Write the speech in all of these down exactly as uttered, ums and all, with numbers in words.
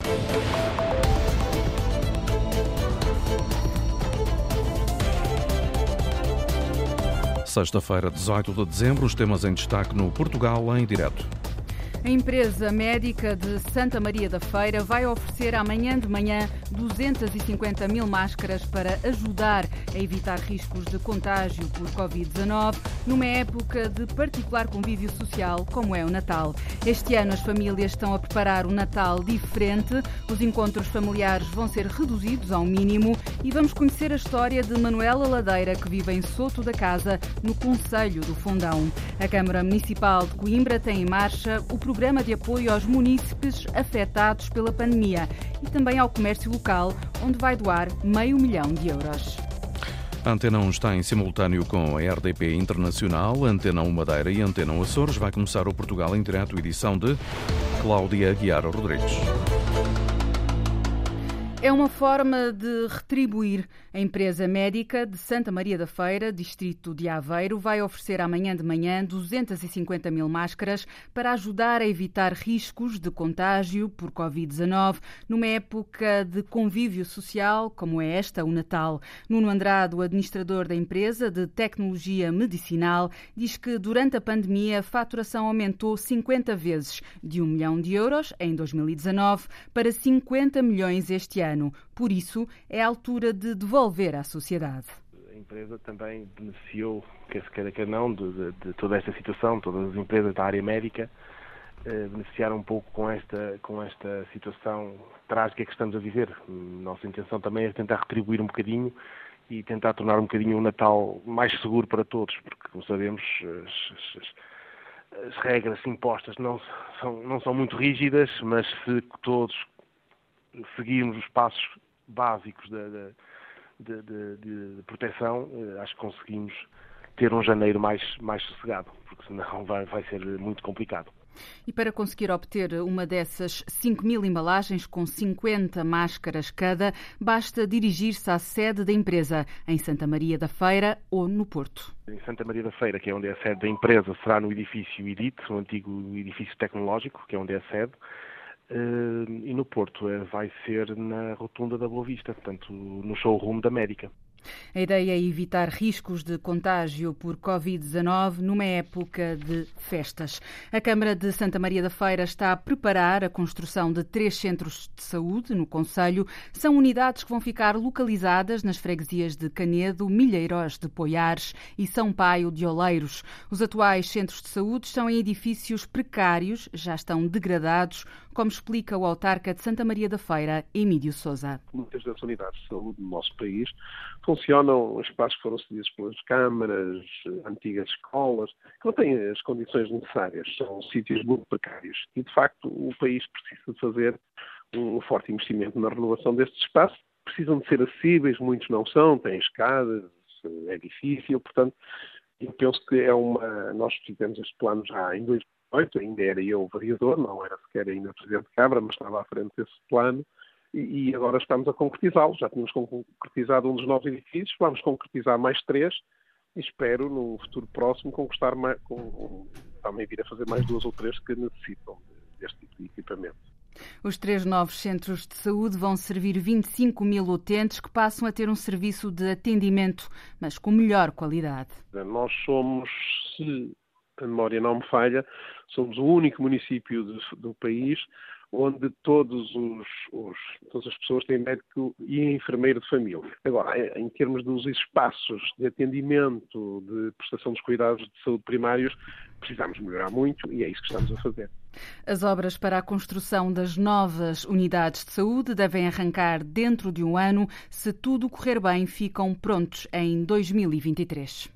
Sexta-feira, dezoito de dezembro, os temas em destaque no Portugal em direto. A empresa médica de Santa Maria da Feira vai oferecer amanhã de manhã duzentas e cinquenta mil máscaras para ajudar a evitar riscos de contágio por covid dezanove numa época de particular convívio social como é o Natal. Este ano as famílias estão a preparar um Natal diferente, os encontros familiares vão ser reduzidos ao mínimo e vamos conhecer a história de Manuela Ladeira, que vive em Soto da Casa, no Concelho do Fundão. A Câmara Municipal de Coimbra tem em marcha o programa de apoio aos munícipes afetados pela pandemia e também ao comércio local, onde vai doar meio milhão de euros. A Antena um está em simultâneo com a R D P Internacional, Antena um Madeira e Antena um Açores. Vai começar o Portugal em direto, edição de Cláudia Aguiar Rodrigues. É uma forma de retribuir. A empresa médica de Santa Maria da Feira, distrito de Aveiro, vai oferecer amanhã de manhã duzentas e cinquenta mil máscaras para ajudar a evitar riscos de contágio por covid dezanove numa época de convívio social como é esta, o Natal. Nuno Andrade, o administrador da empresa de tecnologia medicinal, diz que durante a pandemia a faturação aumentou cinquenta vezes, de um milhão de euros em dois mil e dezanove para cinquenta milhões este ano. Por isso, é a altura de devolver à sociedade. A empresa também beneficiou, quer se queira, quer não, de, de, de toda esta situação. Todas as empresas da área médica eh, beneficiaram um pouco com esta, com esta situação trágica que estamos a viver. Nossa intenção também é tentar retribuir um bocadinho e tentar tornar um bocadinho o Natal mais seguro para todos, porque, como sabemos, as, as, as regras impostas não são, não são muito rígidas, mas se todos seguirmos os passos básicos de, de, de, de, de proteção, acho que conseguimos ter um janeiro mais, mais sossegado, porque senão vai, vai ser muito complicado. E para conseguir obter uma dessas cinco mil embalagens com cinquenta máscaras cada, basta dirigir-se à sede da empresa, em Santa Maria da Feira ou no Porto. Em Santa Maria da Feira, que é onde é a sede da empresa, será no edifício IDIT, o antigo edifício tecnológico, que é onde é a sede. Uh, e no Porto uh, vai ser na Rotunda da Boa Vista, portanto, no showroom da Médica. A ideia é evitar riscos de contágio por covid dezanove numa época de festas. A Câmara de Santa Maria da Feira está a preparar a construção de três centros de saúde no concelho. São unidades que vão ficar localizadas nas freguesias de Canedo, Milheiros de Poiares e São Paio de Oleiros. Os atuais centros de saúde estão em edifícios precários, já estão degradados, como explica o autarca de Santa Maria da Feira, Emílio Sousa. Muitas das unidades de saúde no nosso país funcionam em espaços que foram cedidos pelas câmaras, antigas escolas, que não têm as condições necessárias, são sítios muito precários. E, de facto, o país precisa de fazer um forte investimento na renovação destes espaços. Precisam de ser acessíveis, muitos não são, têm escadas, é difícil, portanto, eu penso que é uma... Nós fizemos este plano já em dois mil e oito, ainda era eu vereador, não era sequer ainda Presidente de Câmara, mas estava à frente desse plano. E agora estamos a concretizá-lo. Já tínhamos concretizado um dos novos edifícios, vamos concretizar mais três e espero, no futuro próximo, conquistar mais, com, também vir a fazer mais duas ou três que necessitam deste tipo de equipamento. Os três novos centros de saúde vão servir vinte e cinco mil utentes que passam a ter um serviço de atendimento, mas com melhor qualidade. Nós somos, se a memória não me falha, somos o único município do, do país onde todos os, os, todas as pessoas têm médico e enfermeiro de família. Agora, em termos dos espaços de atendimento, de prestação dos cuidados de saúde primários, precisamos melhorar muito e é isso que estamos a fazer. As obras para a construção das novas unidades de saúde devem arrancar dentro de um ano. Se tudo correr bem, ficam prontos em dois mil e vinte e três.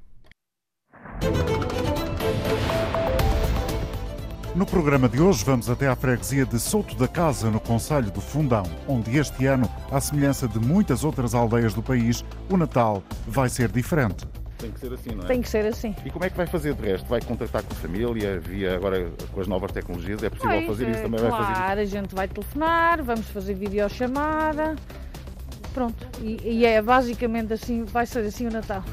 No programa de hoje vamos até à freguesia de Soto da Casa, no Concelho do Fundão, onde este ano, à semelhança de muitas outras aldeias do país, o Natal vai ser diferente. Tem que ser assim, não é? Tem que ser assim. E como é que vai fazer de resto? Vai contactar com a família, via agora com as novas tecnologias? É possível vai, fazer isso? Também claro, vai fazer Claro, a gente vai telefonar, vamos fazer videochamada, pronto. E, e é basicamente assim, vai ser assim o Natal.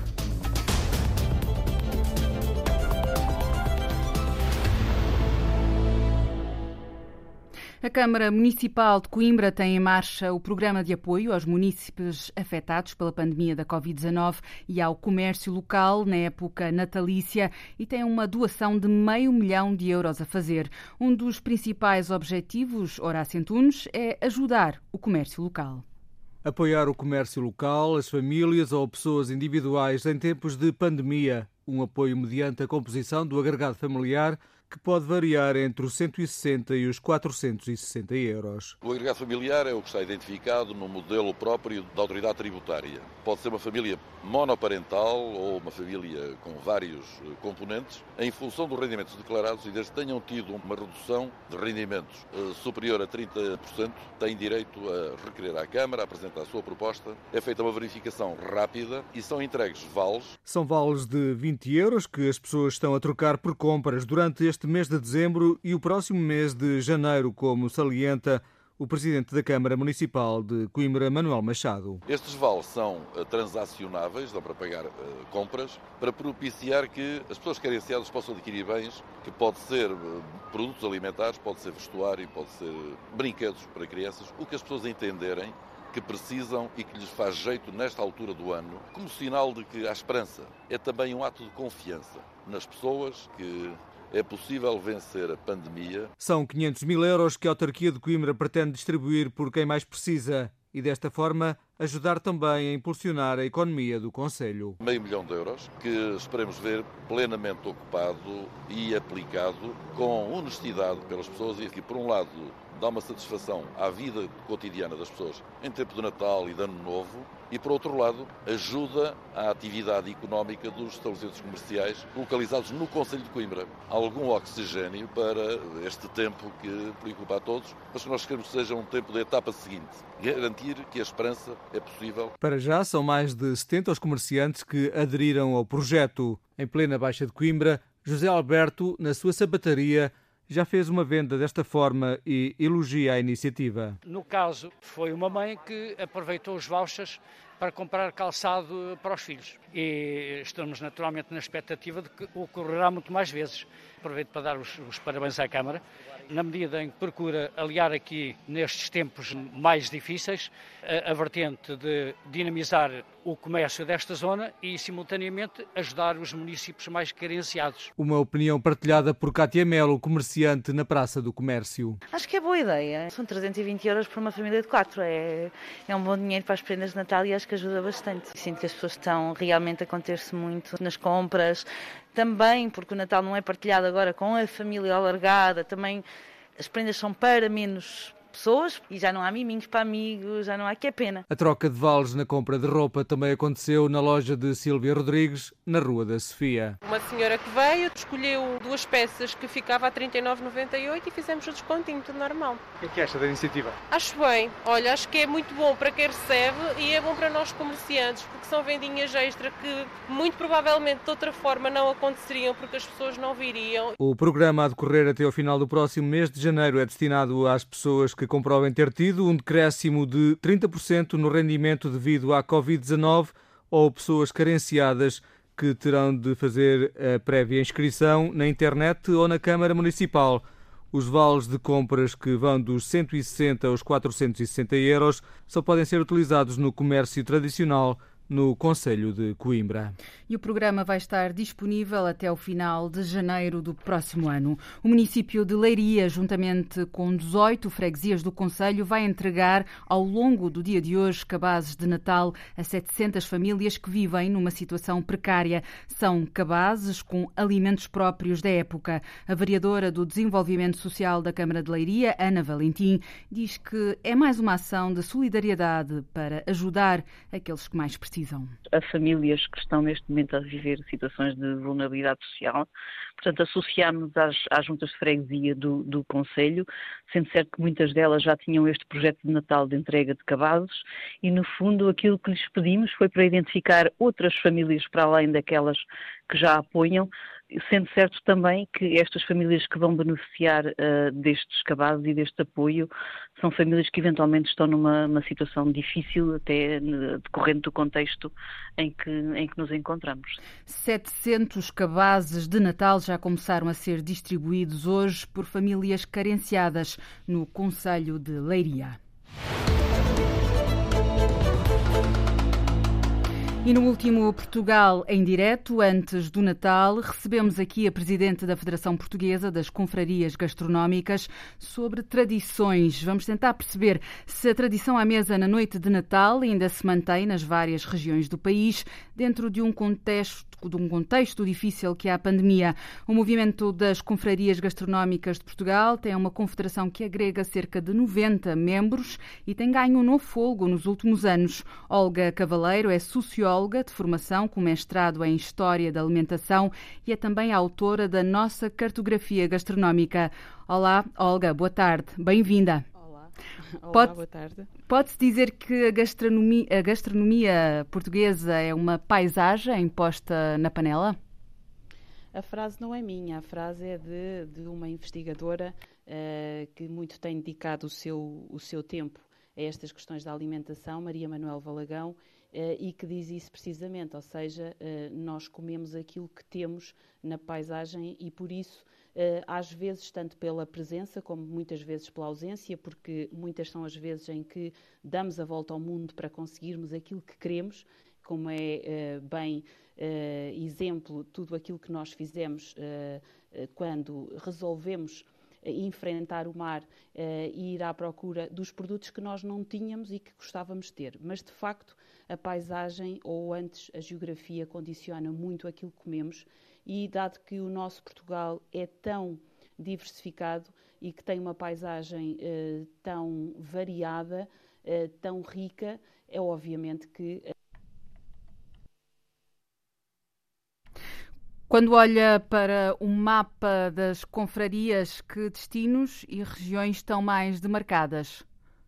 A Câmara Municipal de Coimbra tem em marcha o programa de apoio aos munícipes afetados pela pandemia da covid dezanove e ao comércio local na época natalícia e tem uma doação de meio milhão de euros a fazer. Um dos principais objetivos, Horácio Antunes, é ajudar o comércio local. Apoiar o comércio local, as famílias ou pessoas individuais em tempos de pandemia. Um apoio mediante a composição do agregado familiar, que pode variar entre os cento e sessenta e os quatrocentos e sessenta euros. O agregado familiar é o que está identificado no modelo próprio da autoridade tributária. Pode ser uma família monoparental ou uma família com vários componentes, em função dos rendimentos declarados e desde que tenham tido uma redução de rendimentos superior a trinta por cento, têm direito a requerer à Câmara, a apresentar a sua proposta. É feita uma verificação rápida e são entregues vales. São vales de vinte euros que as pessoas estão a trocar por compras durante este mês de dezembro e o próximo mês de janeiro, como salienta o Presidente da Câmara Municipal de Coimbra, Manuel Machado. Estes vales são transacionáveis, dão para pagar uh, compras, para propiciar que as pessoas carenciadas possam adquirir bens, que pode ser uh, produtos alimentares, pode ser vestuário, pode ser brinquedos para crianças, o que as pessoas entenderem que precisam e que lhes faz jeito nesta altura do ano, como sinal de que há esperança. É também um ato de confiança nas pessoas que é possível vencer a pandemia. São quinhentos mil euros que a autarquia de Coimbra pretende distribuir por quem mais precisa e, desta forma, ajudar também a impulsionar a economia do concelho. Meio milhão de euros que esperemos ver plenamente ocupado e aplicado com honestidade pelas pessoas e que, por um lado, dá uma satisfação à vida cotidiana das pessoas em tempo de Natal e de Ano Novo e, por outro lado, ajuda à atividade económica dos estabelecimentos comerciais localizados no concelho de Coimbra. Algum oxigênio para este tempo que preocupa a todos, mas que nós queremos que seja um tempo da etapa seguinte. Garantir que a esperança é possível. Para já, são mais de setenta os comerciantes que aderiram ao projeto. Em plena Baixa de Coimbra, José Alberto, na sua sapataria, já fez uma venda desta forma e elogia a iniciativa. No caso, foi uma mãe que aproveitou os vouchers para comprar calçado para os filhos. E estamos naturalmente na expectativa de que ocorrerá muito mais vezes. Aproveito para dar os, os parabéns à Câmara, na medida em que procura aliar aqui, nestes tempos mais difíceis, a, a vertente de dinamizar o comércio desta zona e, simultaneamente, ajudar os municípios mais carenciados. Uma opinião partilhada por Cátia Melo, comerciante na Praça do Comércio. Acho que é boa ideia. São trezentos e vinte euros para uma família de quatro. É, é um bom dinheiro para as prendas de Natal e acho que ajuda bastante. Sinto que as pessoas estão realmente a conter-se muito nas compras. Também, porque o Natal não é partilhado agora com a família alargada, também as prendas são para menos pessoas e já não há miminhos para amigos, já não há, que é pena. A troca de vales na compra de roupa também aconteceu na loja de Sílvia Rodrigues, na Rua da Sofia. Uma senhora que veio escolheu duas peças que ficava a trinta e nove vírgula noventa e oito e fizemos o descontinho, tudo normal. O que é que acha da iniciativa? Acho bem. Olha, acho que é muito bom para quem recebe e é bom para nós comerciantes, porque são vendinhas extra que muito provavelmente de outra forma não aconteceriam porque as pessoas não viriam. O programa a decorrer até ao final do próximo mês de janeiro é destinado às pessoas que comprovem ter tido um decréscimo de trinta por cento no rendimento devido à covid dezanove ou pessoas carenciadas que terão de fazer a prévia inscrição na internet ou na Câmara Municipal. Os vales de compras que vão dos cento e sessenta aos quatrocentos e sessenta euros só podem ser utilizados no comércio tradicional no concelho de Coimbra. E o programa vai estar disponível até o final de janeiro do próximo ano. O município de Leiria, juntamente com dezoito freguesias do concelho, vai entregar ao longo do dia de hoje cabazes de Natal a setecentas famílias que vivem numa situação precária. São cabazes com alimentos próprios da época. A vereadora do Desenvolvimento Social da Câmara de Leiria, Ana Valentim, diz que é mais uma ação de solidariedade para ajudar aqueles que mais precisam. A famílias que estão neste momento a viver situações de vulnerabilidade social. Portanto, associámos às, às juntas de freguesia do, do concelho, sendo certo que muitas delas já tinham este projeto de Natal de entrega de cabazes e, no fundo, aquilo que lhes pedimos foi para identificar outras famílias para além daquelas que já apoiam, sendo certo também que estas famílias que vão beneficiar uh, destes cabazes e deste apoio são famílias que eventualmente estão numa, numa situação difícil, até decorrente do contexto em que, em que nos encontramos. setecentos cabazes de Natal já começaram a ser distribuídos hoje por famílias carenciadas no concelho de Leiria. E no último Portugal em direto, antes do Natal, recebemos aqui a Presidente da Federação Portuguesa das Confrarias Gastronómicas sobre tradições. Vamos tentar perceber se a tradição à mesa na noite de Natal ainda se mantém nas várias regiões do país, dentro de um contexto, de um contexto difícil que é a pandemia. O movimento das Confrarias Gastronómicas de Portugal tem uma confederação que agrega cerca de noventa membros e tem ganho um novo fôlego nos últimos anos. Olga Cavaleiro é socióloga de formação com mestrado em História da Alimentação e é também a autora da nossa cartografia gastronómica. Olá, Olga, boa tarde, bem-vinda. Olá, Olá Pode, boa tarde. Pode-se dizer que a gastronomia, a gastronomia portuguesa é uma paisagem posta na panela? A frase não é minha, a frase é de, de uma investigadora uh, que muito tem dedicado o seu, o seu tempo a estas questões da alimentação, Maria Manuel Valagão, Uh, e que diz isso precisamente, ou seja, uh, nós comemos aquilo que temos na paisagem e por isso, uh, às vezes, tanto pela presença como muitas vezes pela ausência, porque muitas são as vezes em que damos a volta ao mundo para conseguirmos aquilo que queremos, como é uh, bem uh, exemplo tudo aquilo que nós fizemos uh, uh, quando resolvemos enfrentar o mar uh, e ir à procura dos produtos que nós não tínhamos e que gostávamos de ter. Mas, de facto, a paisagem, ou antes a geografia, condiciona muito aquilo que comemos e, dado que o nosso Portugal é tão diversificado e que tem uma paisagem uh, tão variada, uh, tão rica, é obviamente que... Uh, Quando olha para o mapa das confrarias, que destinos e regiões estão mais demarcadas?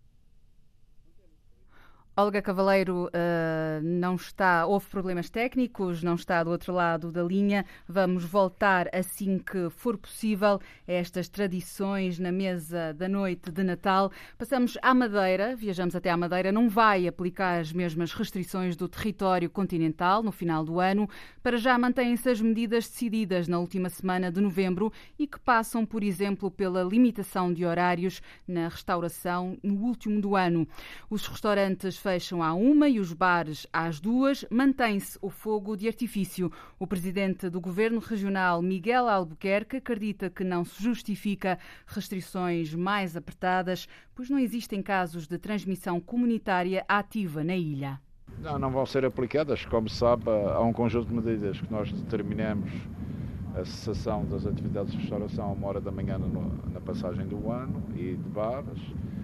Olga Cavaleiro uh, não está, houve problemas técnicos, não está do outro lado da linha. Vamos voltar assim que for possível a estas tradições na mesa da noite de Natal. Passamos à Madeira, viajamos até à Madeira, não vai aplicar as mesmas restrições do território continental no final do ano. Para já mantêm-se as medidas decididas na última semana de novembro e que passam, por exemplo, pela limitação de horários na restauração no último do ano. Os restaurantes fecham à uma e os bares às duas. Mantém-se o fogo de artifício. O presidente do Governo Regional, Miguel Albuquerque, acredita que não se justifica restrições mais apertadas, pois não existem casos de transmissão comunitária ativa na ilha. Não, não vão ser aplicadas. Como se sabe, há um conjunto de medidas que nós determinamos a cessação das atividades de restauração a uma hora da manhã no, na passagem do ano e de bares.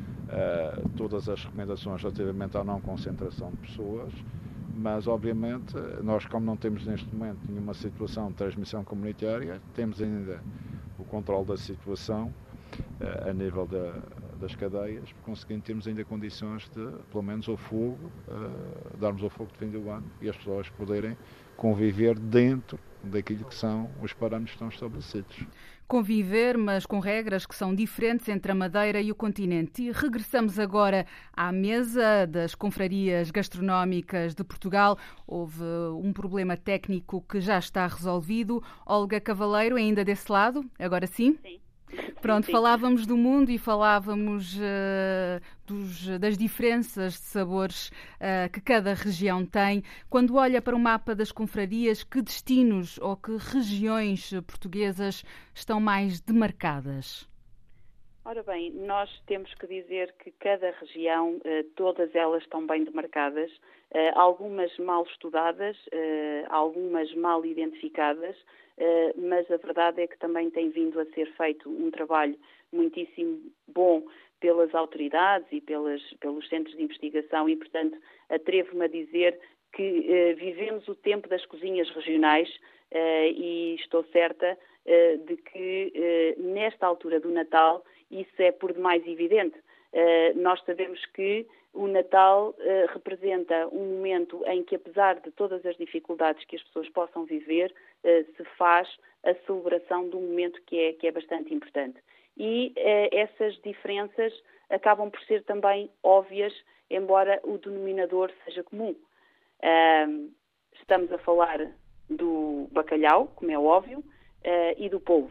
Uh, todas as recomendações relativamente à não concentração de pessoas, mas obviamente nós, como não temos neste momento nenhuma situação de transmissão comunitária, temos ainda o controle da situação uh, a nível da, das cadeias, por conseguinte temos ainda condições de, pelo menos ao fogo, uh, darmos ao fogo de fim do ano e as pessoas poderem conviver dentro daquilo que são os parâmetros que estão estabelecidos. Conviver, mas com regras que são diferentes entre a Madeira e o continente. E regressamos agora à mesa das confrarias gastronómicas de Portugal. Houve um problema técnico que já está resolvido. Olga Cavaleiro, ainda desse lado? Agora sim? Sim. Pronto, sim, sim. Falávamos do mundo e falávamos uh, dos, das diferenças de sabores uh, que cada região tem. Quando olha para o mapa das confrarias, que destinos ou que regiões portuguesas estão mais demarcadas? Ora bem, nós temos que dizer que cada região, uh, todas elas estão bem demarcadas, uh, algumas mal estudadas, uh, algumas mal identificadas, Uh, mas a verdade é que também tem vindo a ser feito um trabalho muitíssimo bom pelas autoridades e pelas, pelos centros de investigação e, portanto, atrevo-me a dizer que uh, vivemos o tempo das cozinhas regionais uh, e estou certa uh, de que uh, nesta altura do Natal isso é por demais evidente. Nós sabemos que o Natal representa um momento em que, apesar de todas as dificuldades que as pessoas possam viver, se faz a celebração de um momento que é, que é bastante importante. E essas diferenças acabam por ser também óbvias, embora o denominador seja comum. Estamos a falar do bacalhau, como é óbvio, e do polvo.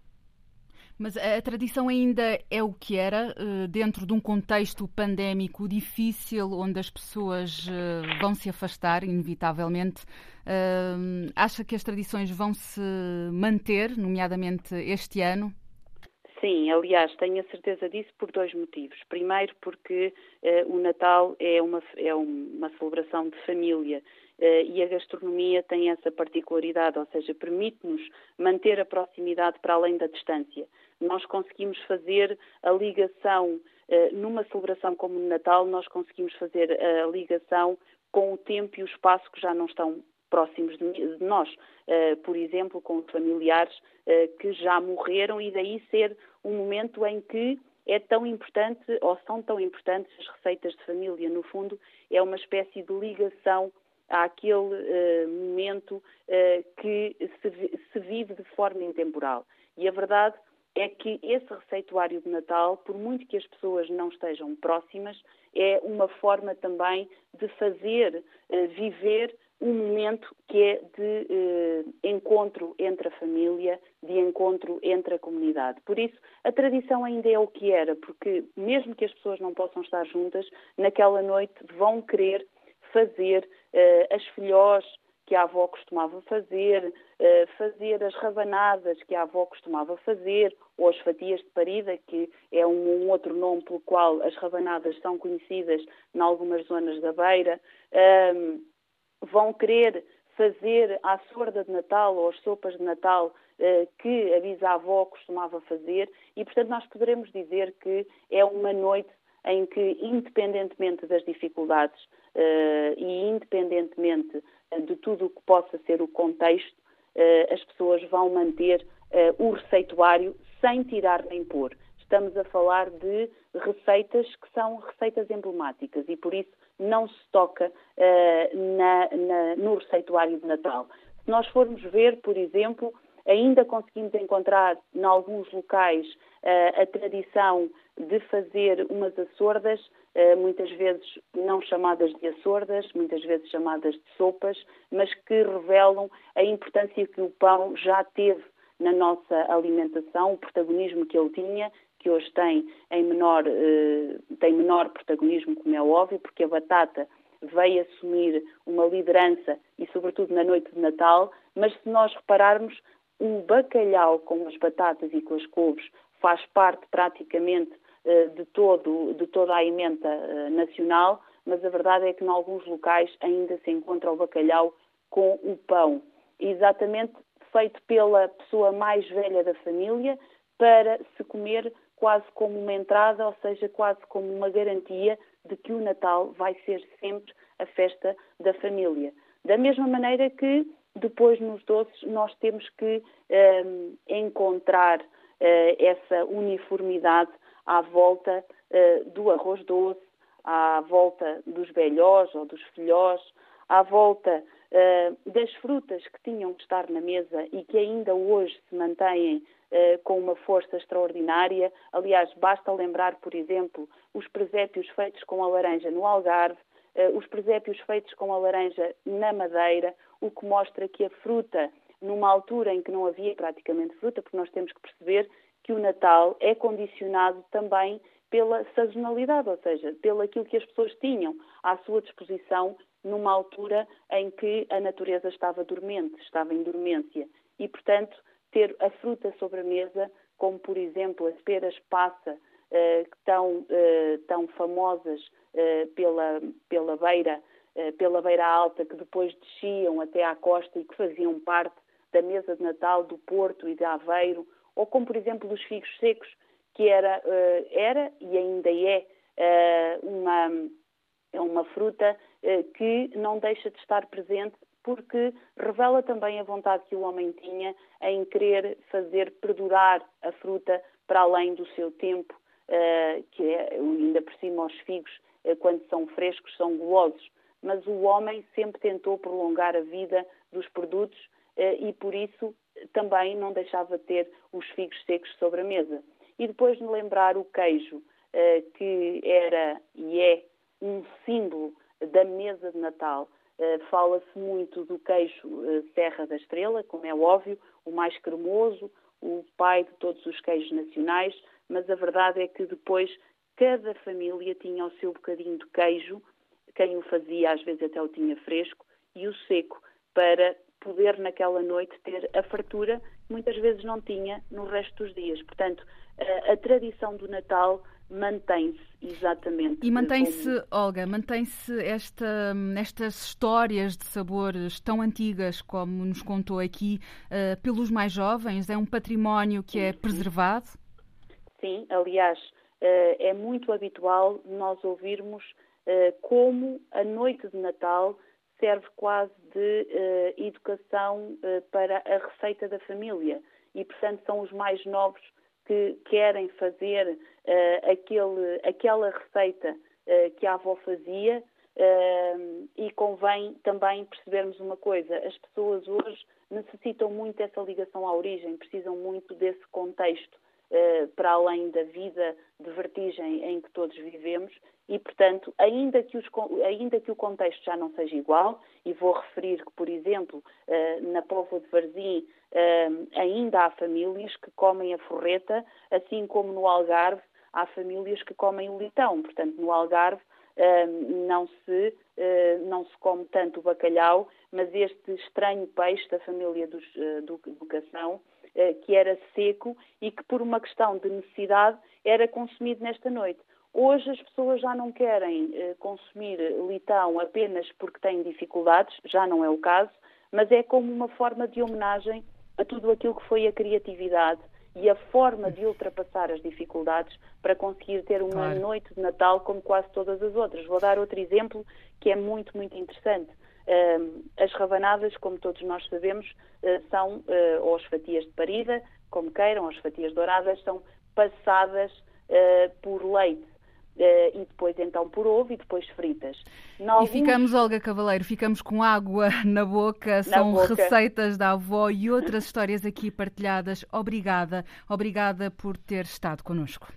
Mas a tradição ainda é o que era, dentro de um contexto pandémico difícil, onde as pessoas vão se afastar, inevitavelmente. Acha que as tradições vão se manter, nomeadamente este ano? Sim, aliás, tenho a certeza disso por dois motivos. Primeiro, porque uh, o Natal é uma, é uma celebração de família uh, e a gastronomia tem essa particularidade, ou seja, permite-nos manter a proximidade para além da distância. Nós conseguimos fazer a ligação, uh, numa celebração como o Natal, nós conseguimos fazer a ligação com o tempo e o espaço que já não estão próximos de nós, uh, por exemplo, com familiares uh, que já morreram, e daí ser um momento em que é tão importante, ou são tão importantes as receitas de família. No fundo, é uma espécie de ligação àquele uh, momento uh, que se, se vive de forma intemporal. E a verdade é que esse receituário de Natal, por muito que as pessoas não estejam próximas, é uma forma também de fazer uh, viver um momento que é de eh, encontro entre a família, de encontro entre a comunidade. Por isso, a tradição ainda é o que era, porque mesmo que as pessoas não possam estar juntas, naquela noite vão querer fazer eh, as filhós que a avó costumava fazer, eh, fazer as rabanadas que a avó costumava fazer, ou as fatias de parida, que é um, um outro nome pelo qual as rabanadas são conhecidas em algumas zonas da Beira. Um, vão querer fazer a sorda de Natal ou as sopas de Natal eh, que a bisavó costumava fazer, e, portanto, nós poderemos dizer que é uma noite em que, independentemente das dificuldades eh, e independentemente de tudo o que possa ser o contexto, eh, as pessoas vão manter eh, o receituário sem tirar nem pôr. Estamos a falar de receitas que são receitas emblemáticas e, por isso, não se toca uh, na, na, no receituário de Natal. Se nós formos ver, por exemplo, ainda conseguimos encontrar em alguns locais uh, a tradição de fazer umas açordas, uh, muitas vezes não chamadas de açordas, muitas vezes chamadas de sopas, mas que revelam a importância que o pão já teve na nossa alimentação, o protagonismo que ele tinha, que hoje tem em menor, eh, tem menor protagonismo, como é óbvio, porque a batata veio assumir uma liderança, e sobretudo na noite de Natal, mas se nós repararmos, o bacalhau com as batatas e com as couves faz parte praticamente eh, de, todo, de toda a emenda eh, nacional, mas a verdade é que em alguns locais ainda se encontra o bacalhau com o pão, exatamente feito pela pessoa mais velha da família, para se comer quase como uma entrada, ou seja, quase como uma garantia de que o Natal vai ser sempre a festa da família. Da mesma maneira que depois nos doces nós temos que um, encontrar uh, essa uniformidade à volta uh, do arroz doce, à volta dos belhós ou dos filhós, à volta uh, das frutas que tinham que estar na mesa e que ainda hoje se mantêm Uh, com uma força extraordinária. Aliás, basta lembrar, por exemplo, os presépios feitos com a laranja no Algarve, uh, os presépios feitos com a laranja na Madeira, o que mostra que a fruta, numa altura em que não havia praticamente fruta, porque nós temos que perceber que o Natal é condicionado também pela sazonalidade, ou seja, pelo aquilo que as pessoas tinham à sua disposição numa altura em que a natureza estava dormente, estava em dormência. E, portanto, ter a fruta sobre a mesa, como, por exemplo, as peras passa, eh, que tão, eh, tão famosas eh, pela, pela, beira, eh, pela beira alta, que depois desciam até à costa e que faziam parte da mesa de Natal do Porto e de Aveiro, ou como, por exemplo, os figos secos, que era, eh, era e ainda é eh, uma, é uma fruta eh, que não deixa de estar presente, porque revela também a vontade que o homem tinha em querer fazer perdurar a fruta para além do seu tempo uh, que é, ainda por cima os figos, uh, quando são frescos, são gulosos. Mas o homem sempre tentou prolongar a vida dos produtos uh, e, por isso, também não deixava de ter os figos secos sobre a mesa. E depois de me lembrar o queijo, uh, que era e é um símbolo da mesa de Natal. Uh, fala-se muito do queijo uh, Serra da Estrela, como é óbvio, o mais cremoso, o pai de todos os queijos nacionais, mas a verdade é que depois cada família tinha o seu bocadinho de queijo, quem o fazia às vezes até o tinha fresco, e o seco, para poder naquela noite ter a fartura que muitas vezes não tinha no resto dos dias. Portanto, a, a tradição do Natal mantém-se exatamente. E mantém-se, como... Olga, mantém-se esta, estas histórias de sabores tão antigas, como nos contou aqui, uh, pelos mais jovens? É um património que é preservado? Sim, aliás, uh, é muito habitual nós ouvirmos uh, como a noite de Natal serve quase de uh, educação uh, para a receita da família. E, portanto, são os mais novos que querem fazer uh, aquele, aquela receita uh, que a avó fazia uh, e convém também percebermos uma coisa, as pessoas hoje necessitam muito dessa ligação à origem, precisam muito desse contexto uh, para além da vida de vertigem em que todos vivemos e, portanto, ainda que, os, ainda que o contexto já não seja igual, e vou referir que, por exemplo, uh, na Póvoa de Varzim uh, ainda há famílias que comem a forreta, assim como no Algarve há famílias que comem o litão. Portanto, no Algarve uh, não, se, uh, não se come tanto o bacalhau, mas este estranho peixe da família dos, uh, do, do cação, uh, que era seco e que, por uma questão de necessidade, era consumido nesta noite. Hoje as pessoas já não querem eh, consumir litão apenas porque têm dificuldades, já não é o caso, mas é como uma forma de homenagem a tudo aquilo que foi a criatividade e a forma de ultrapassar as dificuldades para conseguir ter uma claro. noite de Natal como quase todas as outras. Vou dar outro exemplo que é muito, muito interessante. Uh, as rabanadas, como todos nós sabemos, uh, são, uh, ou as fatias de parida, como queiram, as fatias douradas, são passadas uh, por leite. Uh, e depois então por ovo e depois fritas. Alguns... E ficamos, Olga Cavaleiro, ficamos com água na boca, na são boca. receitas da avó e outras histórias aqui partilhadas. Obrigada, obrigada por ter estado connosco.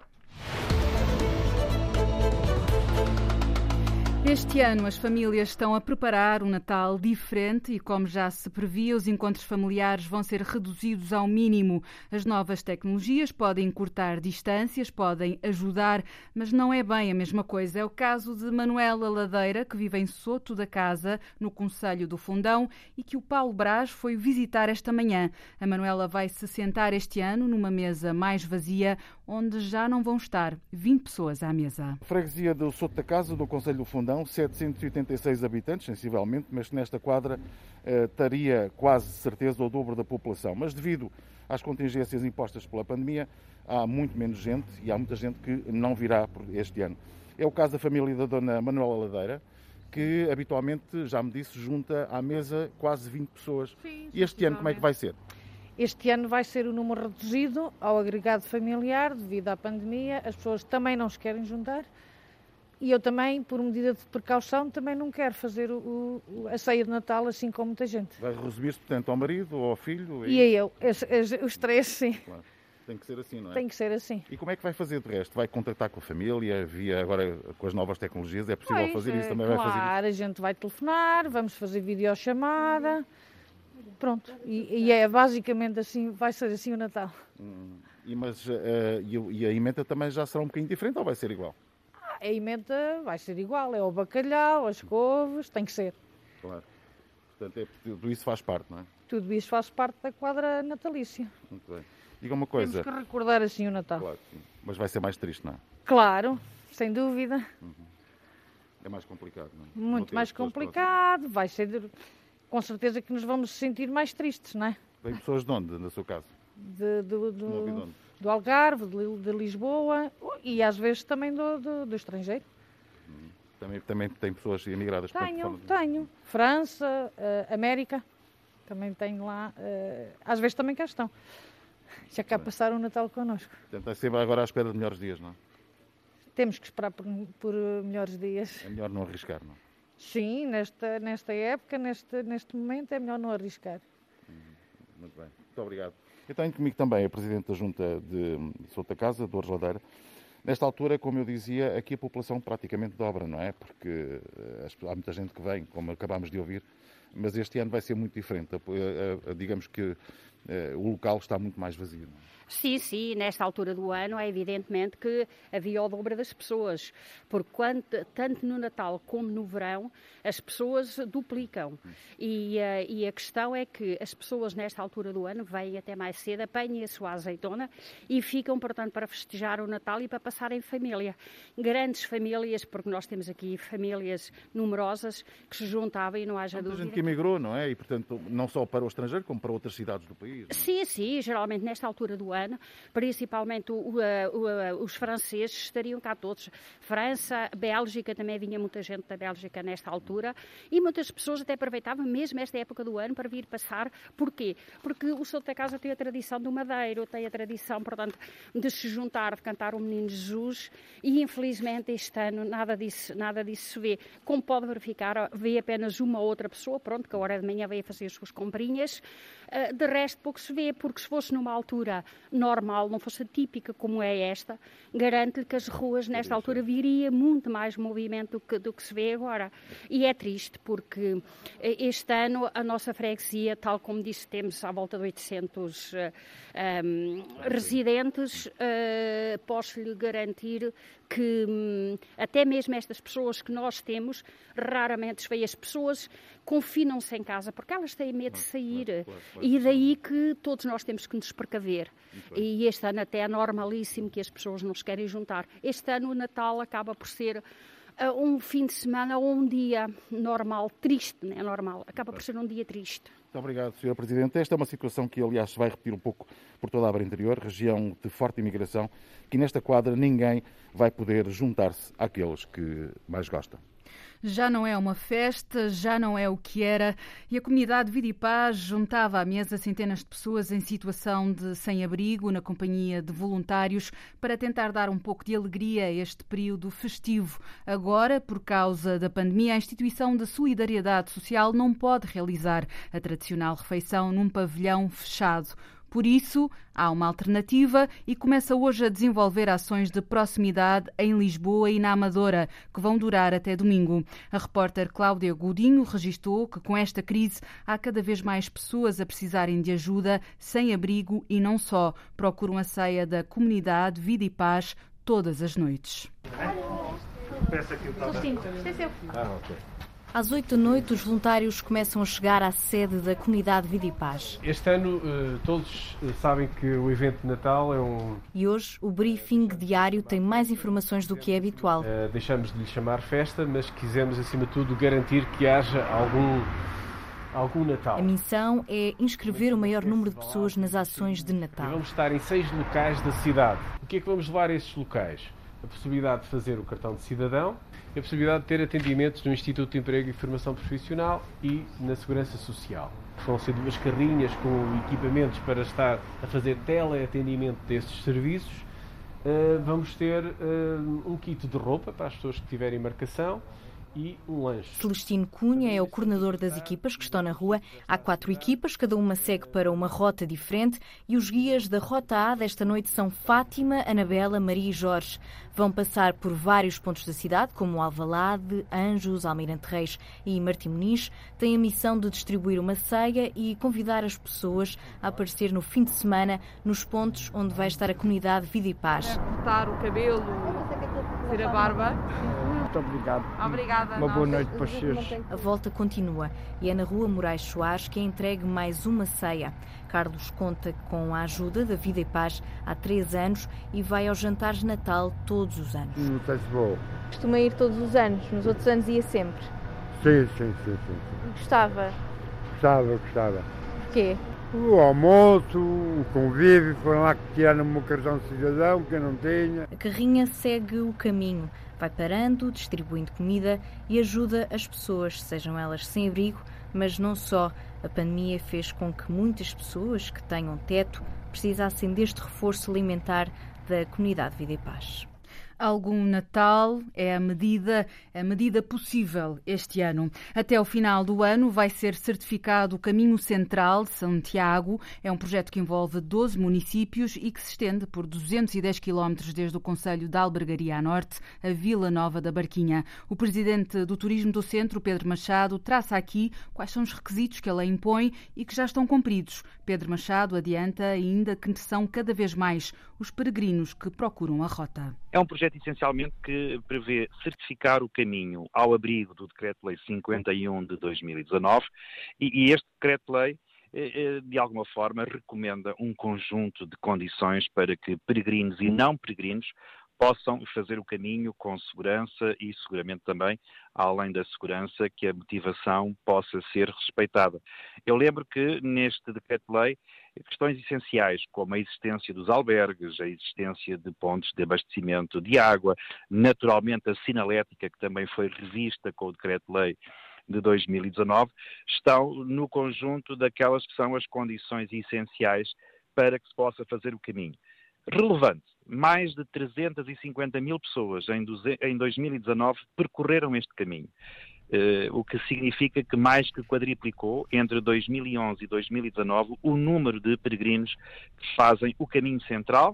Este ano as famílias estão a preparar um Natal diferente e, como já se previa, os encontros familiares vão ser reduzidos ao mínimo. As novas tecnologias podem encurtar distâncias, podem ajudar, mas não é bem a mesma coisa. É o caso de Manuela Ladeira, que vive em Soto da Casa, no concelho do Fundão, e que o Paulo Brás foi visitar esta manhã. A Manuela vai se sentar este ano numa mesa mais vazia, onde já não vão estar vinte pessoas à mesa. Freguesia do Soto da Casa, do concelho do Fundão, setecentos e oitenta e seis habitantes, sensivelmente, mas nesta quadra eh, estaria quase certeza o dobro da população. Mas devido às contingências impostas pela pandemia, há muito menos gente e há muita gente que não virá por este ano. É o caso da família da dona Manuela Ladeira, que habitualmente, já me disse, junta à mesa quase vinte pessoas. Sim, e este ano como é que vai ser? Este ano vai ser o número reduzido ao agregado familiar devido à pandemia. As pessoas também não se querem juntar. E eu também, por medida de precaução, também não quero fazer o, o, a ceia de Natal assim com muita gente. Vai resumir-se, portanto, ao marido ou ao filho? E, e a eu, as, as, os três, sim. Claro. Tem que ser assim, não é? Tem que ser assim. E como é que vai fazer de resto? Vai contactar com a família, via agora com as novas tecnologias? É possível vai, fazer isso? Também claro, vai fazer isso? Claro, a gente vai telefonar, vamos fazer videochamada. Pronto. E, e é basicamente assim, vai ser assim o Natal. Hum, e, mas, uh, e, e a emenda também já será um bocadinho diferente ou vai ser igual? A emenda vai ser igual, é o bacalhau, as couves, tem que ser. Claro. Portanto, é, tudo isso faz parte, não é? Tudo isso faz parte da quadra natalícia. Muito bem. Diga uma coisa. Temos que recordar assim o Natal. Claro, sim. Mas vai ser mais triste, não é? Claro, sem dúvida. Uhum. É mais complicado, não é? Muito mais complicado, vai ser... Com certeza que nos vamos sentir mais tristes, não é? Vem pessoas de onde, no seu caso? De, do, do, do Algarve, de, de Lisboa e às vezes também do, do, do estrangeiro. Hum. Também, também tem pessoas imigradas? Tenho, para... tenho. França, uh, América, também tenho lá. Uh, às vezes também cá estão. Já cá passaram o Natal connosco. Portanto, vai ser agora à espera de melhores dias, não é? Temos que esperar por, por melhores dias. É melhor não arriscar, não é? Sim, nesta, nesta época, neste, neste momento, é melhor não arriscar. Muito bem, muito obrigado. Eu tenho comigo também a Presidente da Junta de Souto da Casa, Dores Ladeira. Nesta altura, como eu dizia, aqui a população praticamente dobra, não é? Porque há muita gente que vem, como acabámos de ouvir, mas este ano vai ser muito diferente. Digamos que o local está muito mais vazio, não é? Sim, sim, nesta altura do ano é evidentemente que havia o dobro das pessoas, porque quando, tanto no Natal como no verão as pessoas duplicam e, uh, e a questão é que as pessoas nesta altura do ano vêm até mais cedo, apanham a sua azeitona e ficam, portanto, para festejar o Natal e para passar em família. Grandes famílias, porque nós temos aqui famílias numerosas que se juntavam e não haja dúvida. Muita gente que emigrou, não é? E, portanto, não só para o estrangeiro, como para outras cidades do país. Não é? Sim, sim, geralmente nesta altura do ano, principalmente o, o, o, os franceses estariam cá todos. França, Bélgica, também vinha muita gente da Bélgica nesta altura e muitas pessoas até aproveitavam mesmo esta época do ano para vir passar. Porquê? Porque o Souto da Casa tem a tradição do madeiro, tem a tradição, portanto, de se juntar, de cantar o Menino Jesus e infelizmente este ano nada disso, nada disso se vê. Como pode verificar, vê apenas uma ou outra pessoa, pronto, que a hora de manhã veio a fazer as suas comprinhas. De resto pouco se vê, porque se fosse numa altura normal, não fosse típica como é esta, garanto-lhe que as ruas nesta altura viria muito mais movimento do que, do que se vê agora. E é triste porque este ano a nossa freguesia, tal como disse, temos à volta de oitocentos uh, um, residentes, uh, posso-lhe garantir que um, até mesmo estas pessoas que nós temos, raramente se vê, as pessoas confinam-se em casa porque elas têm medo de sair. Claro, claro, claro. E daí que todos nós temos que nos precaver. E este ano até é normalíssimo que as pessoas não se querem juntar. Este ano o Natal acaba por ser uh, um fim de semana ou um dia normal, triste, não é normal, acaba por ser um dia triste. Muito obrigado, senhora Presidente. Esta é uma situação que, aliás, se vai repetir um pouco por toda a Abra Interior, região de forte imigração, que nesta quadra ninguém vai poder juntar-se àqueles que mais gostam. Já não é uma festa, já não é o que era, e a comunidade Vida e Paz juntava à mesa centenas de pessoas em situação de sem-abrigo, na companhia de voluntários, para tentar dar um pouco de alegria a este período festivo. Agora, por causa da pandemia, a instituição de solidariedade social não pode realizar a tradicional refeição num pavilhão fechado. Por isso, há uma alternativa e começa hoje a desenvolver ações de proximidade em Lisboa e na Amadora, que vão durar até domingo. A repórter Cláudia Godinho registou que com esta crise há cada vez mais pessoas a precisarem de ajuda, sem abrigo e não só. Procuram a ceia da comunidade Vida e Paz todas as noites. Peça que eu Sim, é seu. Ah, ok. Às oito da noite, os voluntários começam a chegar à sede da comunidade Vida e Paz. Este ano, todos sabem que o evento de Natal é um... E hoje, o briefing diário tem mais informações do que é habitual. Uh, deixamos de lhe chamar festa, mas quisemos, acima de tudo, garantir que haja algum, algum Natal. A missão é inscrever o maior número de pessoas nas ações de Natal. E vamos estar em seis locais da cidade. O que é que vamos levar a esses locais? A possibilidade de fazer o cartão de cidadão, a possibilidade de ter atendimentos no Instituto de Emprego e Formação Profissional e na Segurança Social. Vão ser duas carrinhas com equipamentos para estar a fazer teleatendimento desses serviços. Uh, vamos ter uh, um kit de roupa para as pessoas que tiverem marcação e um lanche. Celestino Cunha é o coordenador das equipas que estão na rua. Há quatro equipas, cada uma segue para uma rota diferente e os guias da Rota A desta noite são Fátima, Anabela, Maria e Jorge. Vão passar por vários pontos da cidade, como Alvalade, Anjos, Almirante Reis e Martim Muniz. Têm a missão de distribuir uma ceia e convidar as pessoas a aparecer no fim de semana nos pontos onde vai estar a comunidade Vida e Paz. Cortar o cabelo, fazer a barba. Muito obrigado. Obrigada. Uma boa noite para vocês. A volta continua e é na Rua Moraes Soares que é entregue mais uma ceia. Carlos conta com a ajuda da Vida e Paz há três anos e vai aos jantares de Natal todos os anos. Não sei se vou. Costuma ir todos os anos, nos outros anos ia sempre. Sim, sim, sim, sim. sim. Gostava? Gostava, gostava. Porquê? O almoço, o convívio, foram lá que tiraram o meu cartão de cidadão, que eu não tinha. A carrinha segue o caminho. Vai parando, distribuindo comida e ajuda as pessoas, sejam elas sem abrigo, mas não só, A pandemia fez com que muitas pessoas que tenham teto precisassem deste reforço alimentar da comunidade Vida e Paz. Algum Natal é a medida, a medida possível este ano. Até o final do ano vai ser certificado o Caminho Central de Santiago. É um projeto que envolve doze municípios e que se estende por duzentos e dez quilómetros desde o concelho de Albergaria a norte a Vila Nova da Barquinha. O presidente do Turismo do Centro, Pedro Machado, traça aqui quais são os requisitos que a lei impõe e que já estão cumpridos. Pedro Machado adianta ainda que são cada vez mais os peregrinos que procuram a rota. É um projeto essencialmente que prevê certificar o caminho ao abrigo do Decreto-Lei cinquenta e um de dois mil e dezanove e, e este Decreto-Lei, de alguma forma, recomenda um conjunto de condições para que peregrinos e não peregrinos possam fazer o caminho com segurança e, seguramente também, além da segurança, que a motivação possa ser respeitada. Eu lembro que neste Decreto-Lei, questões essenciais como a existência dos albergues, a existência de pontos de abastecimento de água, naturalmente a sinalética, que também foi revista com o Decreto-Lei de dois mil e dezanove, estão no conjunto daquelas que são as condições essenciais para que se possa fazer o caminho. Relevante, mais de trezentas e cinquenta mil pessoas em dois mil e dezanove percorreram este caminho, uh, o que significa que mais que quadriplicou entre dois mil e onze e dois mil e dezanove o número de peregrinos que fazem o caminho central.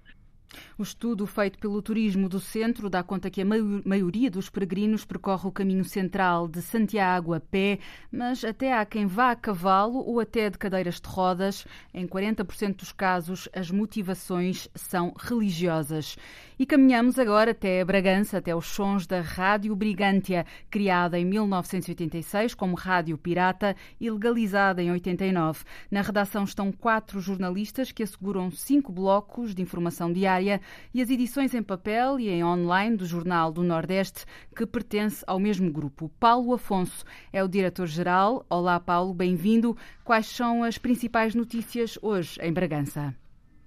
O estudo feito pelo Turismo do Centro dá conta que a maioria dos peregrinos percorre o caminho central de Santiago a pé, mas até há quem vá a cavalo ou até de cadeiras de rodas. Em quarenta por cento dos casos, as motivações são religiosas. E caminhamos agora até Bragança, até os sons da Rádio Brigantia, criada em mil novecentos e oitenta e seis como rádio pirata e legalizada em oitenta e nove. Na redação estão quatro jornalistas que asseguram cinco blocos de informação diária e as edições em papel e em online do Jornal do Nordeste, que pertence ao mesmo grupo. Paulo Afonso é o diretor-geral. Olá, Paulo, bem-vindo. Quais são as principais notícias hoje em Bragança?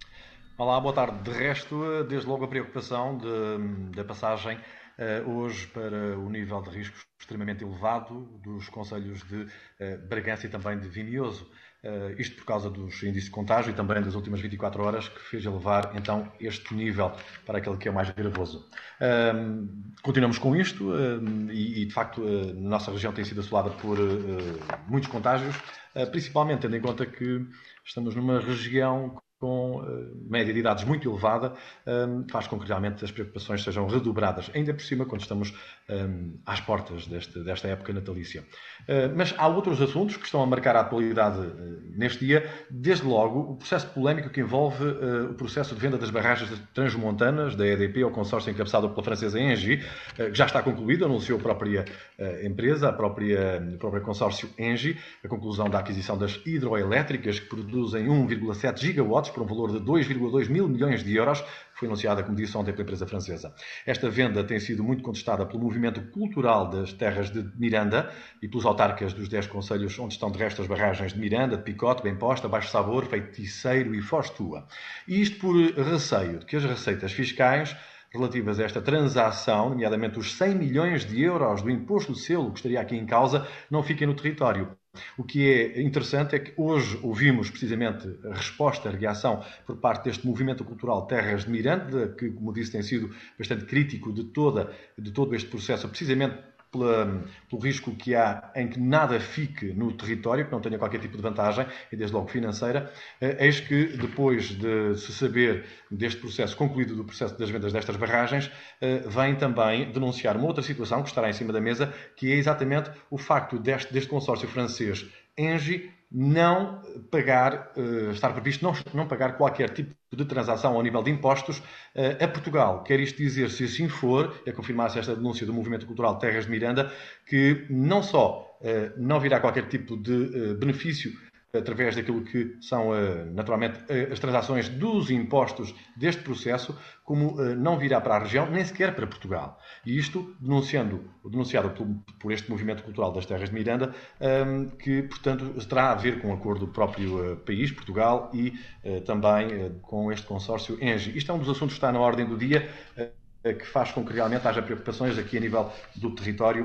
Olá, boa tarde. De resto, desde logo a preocupação da passagem uh, hoje para o nível de risco extremamente elevado dos concelhos de uh, Bragança e também de Vimioso. Uh, isto por causa dos índices de contágio e também das últimas vinte e quatro horas, que fez elevar então este nível para aquele que é mais gravoso. Uh, continuamos com isto uh, e, e de facto uh, a nossa região tem sido assolada por uh, muitos contágios, uh, principalmente tendo em conta que estamos numa região com uh, média de idades muito elevada, um, faz com que realmente as preocupações sejam redobradas, ainda por cima quando estamos um, às portas deste, desta época natalícia. Uh, mas há outros assuntos que estão a marcar a atualidade uh, neste dia, desde logo o processo polémico que envolve uh, o processo de venda das barragens transmontanas da E D P ao consórcio encabeçado pela francesa Engie, uh, que já está concluído, anunciou a própria uh, empresa, a própria, o próprio consórcio Engie, a conclusão da aquisição das hidroelétricas que produzem um vírgula sete gigawatts por um valor de dois vírgula dois mil milhões de euros, que foi anunciada, como disse ontem, pela empresa francesa. Esta venda tem sido muito contestada pelo movimento cultural das terras de Miranda e pelos autarcas dos dez concelhos onde estão de resto as barragens de Miranda, de Picote, Bem Posta, Baixo Sabor, Feiticeiro e Foz Tua. E isto por receio de que as receitas fiscais relativas a esta transação, nomeadamente os cem milhões de euros do imposto de selo que estaria aqui em causa, não fiquem no território. O que é interessante é que hoje ouvimos precisamente a resposta, a reação por parte deste movimento cultural Terras de Miranda, que, como disse, tem sido bastante crítico de, toda, de todo este processo, precisamente Pela, pelo risco que há em que nada fique no território, que não tenha qualquer tipo de vantagem, e desde logo financeira. Eis que, depois de se saber deste processo concluído, do processo das vendas destas barragens, vem também denunciar uma outra situação que estará em cima da mesa, que é exatamente o facto deste, deste consórcio francês Engie não pagar, uh, estar previsto não, não pagar qualquer tipo de transação ao nível de impostos uh, a Portugal. Quer isto dizer, se assim for, é confirmar-se esta denúncia do Movimento Cultural Terras de Miranda, que não só uh, não virá qualquer tipo de uh, benefício através daquilo que são, naturalmente, as transações dos impostos deste processo, como não virá para a região, nem sequer para Portugal. E isto denunciando, denunciado por, por este movimento cultural das Terras de Miranda, que, portanto, terá a ver com o acordo do próprio país, Portugal, e também com este consórcio Engie. Isto é um dos assuntos que está na ordem do dia, que faz com que realmente haja preocupações aqui a nível do território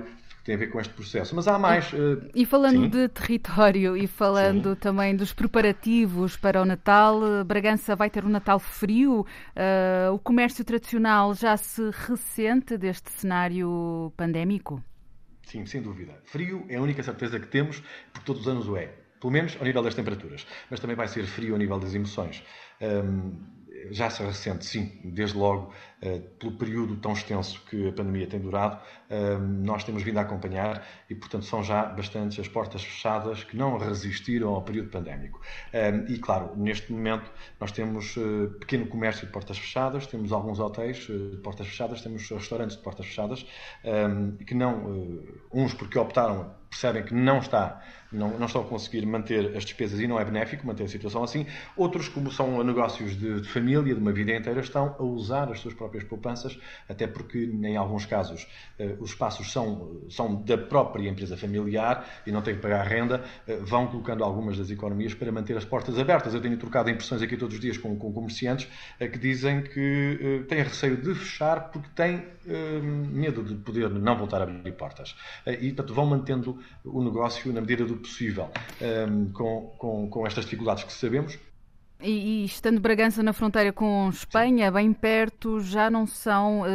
tem a ver com este processo. Mas há mais... Uh... E falando Sim. de território e falando Sim. também dos preparativos para o Natal, Bragança vai ter um Natal frio. Uh, o comércio tradicional já se ressente deste cenário pandémico? Sim, sem dúvida. Frio é a única certeza que temos, porque todos os anos o é. Pelo menos ao nível das temperaturas. Mas também vai ser frio ao nível das emoções. Um, já se ressente, sim, desde logo, uh, pelo período tão extenso que a pandemia tem durado, uh, nós temos vindo a acompanhar e, portanto, são já bastantes as portas fechadas que não resistiram ao período pandémico. Uh, e, claro, neste momento nós temos uh, pequeno comércio de portas fechadas, temos alguns hotéis uh, de portas fechadas, temos restaurantes de portas fechadas, uh, que não, uh, uns porque optaram, percebem que não está, não, não estão a conseguir manter as despesas e não é benéfico manter a situação assim. Outros, como são negócios de, de família, de uma vida inteira, estão a usar as suas próprias poupanças, até porque, em alguns casos, eh, os espaços são, são da própria empresa familiar e não têm que pagar renda, eh, vão colocando algumas das economias para manter as portas abertas. Eu tenho trocado impressões aqui todos os dias com, com comerciantes eh, que dizem que eh, têm receio de fechar porque têm eh, medo de poder não voltar a abrir portas. Eh, e, portanto, vão mantendo o negócio na medida do possível, um, com, com, com estas dificuldades que sabemos. E, e estando Bragança na fronteira com Espanha, Sim. bem perto, já não são uh,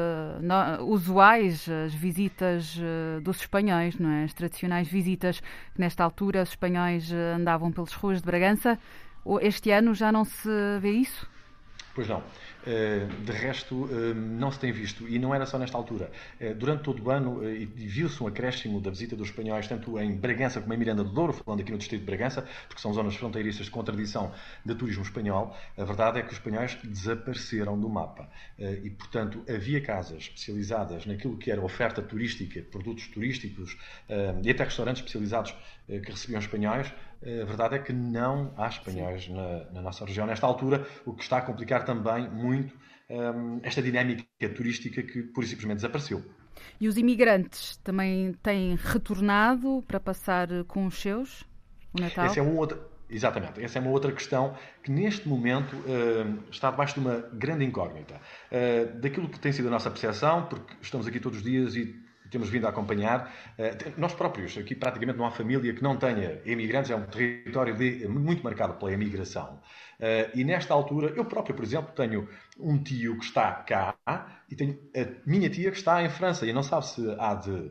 no, usuais as visitas uh, dos espanhóis, não é? As tradicionais visitas que nesta altura os espanhóis andavam pelas ruas de Bragança. Este ano já não se vê isso? Pois não. De resto, não se tem visto, e não era só nesta altura. Durante todo o ano, viu-se um acréscimo da visita dos espanhóis, tanto em Bragança como em Miranda do Douro, falando aqui no distrito de Bragança, porque são zonas fronteiriças com tradição de turismo espanhol. A verdade é que os espanhóis desapareceram do mapa. E, portanto, havia casas especializadas naquilo que era oferta turística, produtos turísticos, e até restaurantes especializados que recebiam espanhóis. A verdade é que não há espanhóis na, na nossa região nesta altura, o que está a complicar também muito um, esta dinâmica turística que pura e simplesmente desapareceu. E os imigrantes também têm retornado para passar com os seus o Natal? Essa é uma outra, exatamente, essa é uma outra questão que neste momento uh, está debaixo de uma grande incógnita. Uh, daquilo que tem sido a nossa percepção, porque estamos aqui todos os dias e temos vindo a acompanhar. Nós próprios, aqui praticamente não há família que não tenha imigrantes, é um território de, muito marcado pela imigração. E nesta altura, eu próprio, por exemplo, tenho um tio que está cá e tenho a minha tia que está em França e não sabe se há de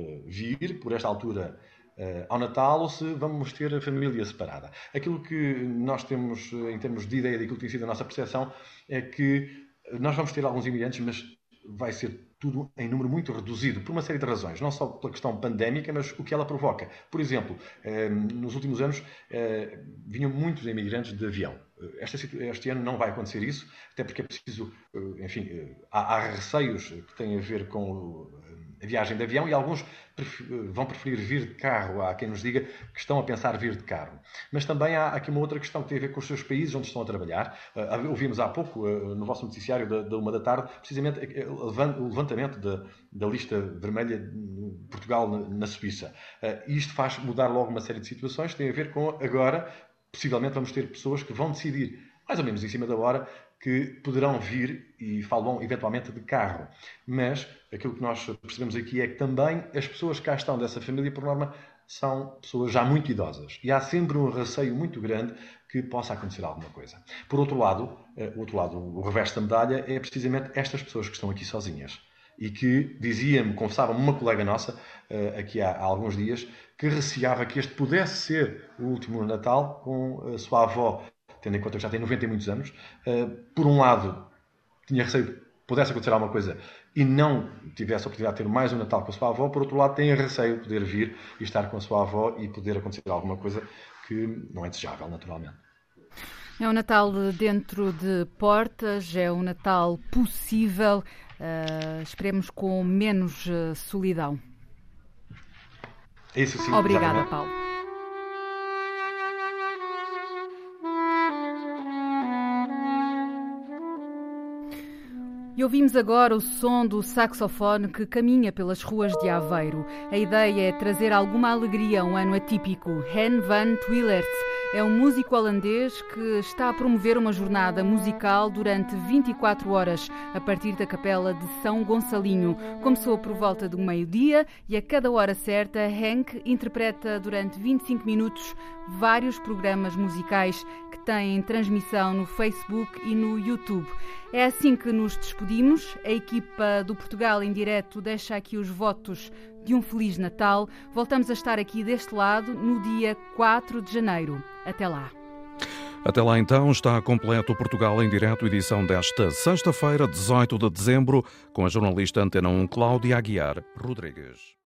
vir por esta altura ao Natal ou se vamos ter a família separada. Aquilo que nós temos, em termos de ideia daquilo que tem sido a nossa percepção, é que nós vamos ter alguns imigrantes, mas vai ser tudo em número muito reduzido, por uma série de razões, não só pela questão pandémica, mas o que ela provoca. Por exemplo, nos últimos anos vinham muitos imigrantes de avião. Este, este ano não vai acontecer isso, até porque é preciso, enfim, há, há receios que têm a ver com a viagem de avião e alguns vão preferir vir de carro. Há quem nos diga que estão a pensar vir de carro. Mas também há aqui uma outra questão que tem a ver com os seus países onde estão a trabalhar. Ouvimos há pouco, no vosso noticiário da, da uma da tarde, precisamente o levantamento da, da lista vermelha de Portugal na, na Suíça. E isto faz mudar logo uma série de situações que tem a ver com agora, possivelmente vamos ter pessoas que vão decidir, mais ou menos em cima da hora, que poderão vir e falam eventualmente de carro. Mas aquilo que nós percebemos aqui é que também as pessoas que cá estão dessa família, por norma, são pessoas já muito idosas. E há sempre um receio muito grande que possa acontecer alguma coisa. Por outro lado, o outro lado, o reverso da medalha, é precisamente estas pessoas que estão aqui sozinhas. E que dizia-me, confessava-me uma colega nossa, aqui há, há alguns dias, que receava que este pudesse ser o último Natal com a sua avó, tendo em conta que já tem noventa e muitos anos. Por um lado, tinha receio que pudesse acontecer alguma coisa e não tivesse a oportunidade de ter mais um Natal com a sua avó. Por outro lado, tem receio de poder vir e estar com a sua avó e poder acontecer alguma coisa que não é desejável, naturalmente. É um Natal dentro de portas, é um Natal possível, uh, esperemos com menos uh, solidão. Isso sim. Obrigada, exatamente. Paulo. E ouvimos agora o som do saxofone que caminha pelas ruas de Aveiro. A ideia é trazer alguma alegria a um ano atípico. Hen van Twilert É um músico holandês que está a promover uma jornada musical durante vinte e quatro horas, a partir da Capela de São Gonçalinho. Começou por volta do meio-dia e a cada hora certa, Henk interpreta durante vinte e cinco minutos vários programas musicais que têm transmissão no Facebook e no YouTube. É assim que nos despedimos. A equipa do Portugal em Direto deixa aqui os votos de um Feliz Natal. Voltamos a estar aqui deste lado no dia quatro de janeiro. Até lá. Até lá então está completo o Portugal em Direto, edição desta sexta-feira, dezoito de dezembro, com a jornalista Antena um Cláudia Aguiar Rodrigues.